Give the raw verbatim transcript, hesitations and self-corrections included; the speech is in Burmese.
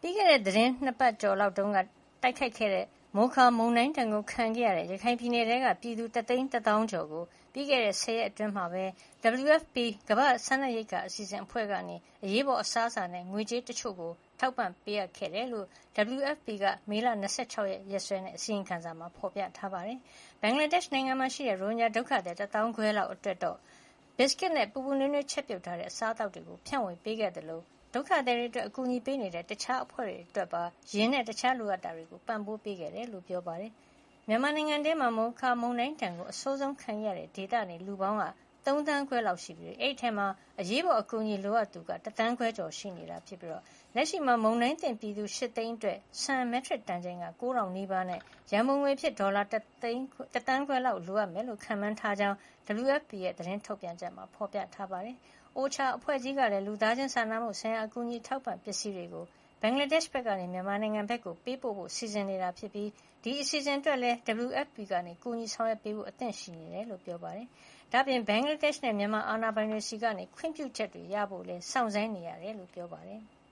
ပြီးခဲ့တဲ့သတင်းနှစ်ပတ်ကျော်လောက်တုန်းကတိုက်ခိုက်ခဲ့တဲ့မိုခါမုန်တိုင်းတံကိုခံခဲ့ရတဲ့ရခိုင်ပြည်နယ်ထဲကပြည်သူတသိန်းတသောင်းကျော်ကိုပြီးခဲ့တဲ့ဆယ်ရက်အတွင်းမှာပဲ W F P ကမ္ဘာ့စားနပ်ရိက္ခာအစီအစဉ်အဖွဲ့ကနေအရေးပေါ်အစားအစာနဲ့ငွေကြေးတချို့ကိုထောက်ပံ့ပေးအပ်ခဲ့တယ်လို့ W F P ကမေလ၂၆ရက်ရက်စွဲနဲ့အစီရင်ခံစာမှာဖော်ပြထားပါတယ်။ဘင်္ဂလားဒေ့ရှ်နိုင်ငံမှာရှိတဲ့ရိုဟင်ဂျာဒုက္ခသည်တသောင်းခွဲလောက်အတွက်တော့ဘစ်ကစ်နဲ့ပူပူနွေးနွေးချက်ပြုတ်ထားတဲ့အစားအသောက်တွေကိုဖြန့်ဝေပေးခဲ့တယ်လို့ဒုက္ခသည်တွေအတွက်အကူအညီပေးနေတဲ့တခြားအဖွဲ့တွေအတွက်ပါရင်းနဲ့တခြားလိုအပ်တာတွေကိုပံ့ပိုးပေးခဲ့တယ်လို့ပြောပါတယ်။မြန်မာနိုင်ငံထဲမှာမိုခါမုန်တိုင်းတံကိုအဆိုးဆုံးခံရတဲ့ဒေသနေလူပေါင်းကသုံးသန်းခွဲလောက်ရှိပြီးအဲ့ဒီထဲမှာအရေးပေါ်အကူအညီလိုအပ်သူကတသန်းခွဲကျော်ရှိနေတာဖြစ်ပြီးတော့လက်ရှိမှာမုန်တိုင်းတင်ပြည်သူရှစ်သိန်းအတွက်ဆန်မက်ထရစ်တန်ချိန်ကကိုးထောင်နီးပါးနဲ့ရန်ပုံငွေဖြစ်ဒေါ်လာတသိန်းတသန်းခွဲလောက်လိုအပ်မယ်လို့ခန့်မှန်းထားကြောင်း W F P ရဲ့သတင်းထုတ်ပြန်ချက်မှာဖော်ပြထားပါတယ်။ အိုချာအဖွဲ့ကြီးကလည်းလူသားချင်းစာနာမှုဆိုင်ရာအကူအညီထောက်ပံ့ပစ္စည်းတွေကိုဘင်္ဂလားဒေ့ရှ်ဘက်ကနေမြန်မာနိုင်ငံဘက်ကိုပေးပို့ဖို့စီစဉ်နေတာဖြစ်ပြီးဒီအစီအစဉ်အတွက်လည်း W F P ကနေကူညီဆောင်ရွက်ပေးဖို့အသင့်ရှိနေတယ်လို့ပြောပါတယ်။ဒါ့အပြင်ဘင်္ဂလားဒေ့ရှ်နဲ့မြန်မာအာဏာပိုင်တွေစီကနေခွင့်ပြုချက်တွေရဖို့လည်းစောင့်ဆိုင်းနေရတယ်လို့ပြောပါတယ်။